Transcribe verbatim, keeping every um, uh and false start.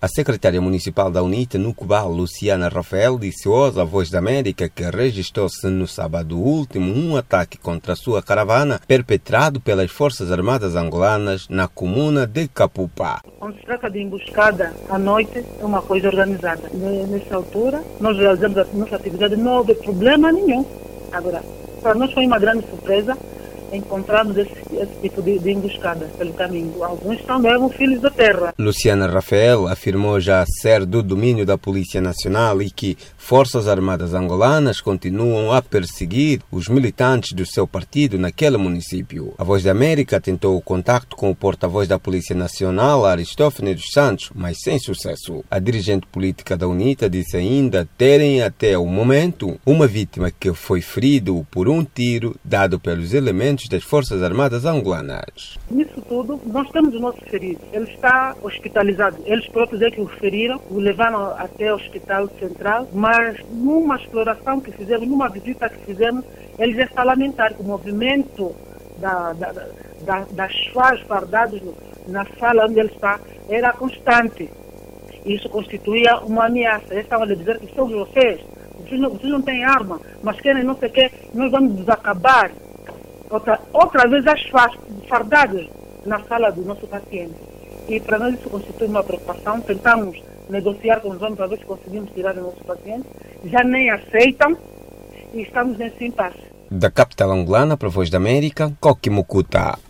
A secretária municipal da UNITA no Cubal, Luciana Rafael, disse hoje à Voz da América que registrou-se no sábado último um ataque contra a sua caravana perpetrado pelas Forças Armadas angolanas na comuna de Capupa. Quando se trata de emboscada à noite, é uma coisa organizada. Nessa altura, nós realizamos a nossa atividade, não houve problema nenhum. Agora, para nós foi uma grande surpresa encontrarmos esse, esse tipo de, de emboscada pelo caminho. Alguns também eram filhos da terra. Luciana Rafael afirmou já ser do domínio da Polícia Nacional e que Forças Armadas angolanas continuam a perseguir os militantes do seu partido naquele município. A Voz da América tentou o contacto com o porta-voz da Polícia Nacional, Aristófanes dos Santos, mas sem sucesso. A dirigente política da UNITA disse ainda terem até o momento uma vítima que foi ferido por um tiro dado pelos elementos das Forças Armadas angolanas. Nisso tudo, nós temos o nosso ferido. Ele está hospitalizado. Eles próprios é que o feriram, o levaram até o Hospital Central, mas numa exploração que fizemos, numa visita que fizemos, ele já está a lamentar que o movimento da, da, da, das faixas fardadas na sala onde ele está era constante. Isso constituía uma ameaça. Eles estavam a dizer que são vocês, vocês não, vocês não têm arma, mas querem não sei o quê, nós vamos desacabar. Outra, outra vez as fardadas na sala do nosso paciente. E para nós isso constitui uma preocupação. Tentamos negociar com os homens para ver se conseguimos tirar o nosso paciente. Já nem aceitam e estamos nesse impasse. Da capital angolana para a Voz da América, Coqui Mucuta.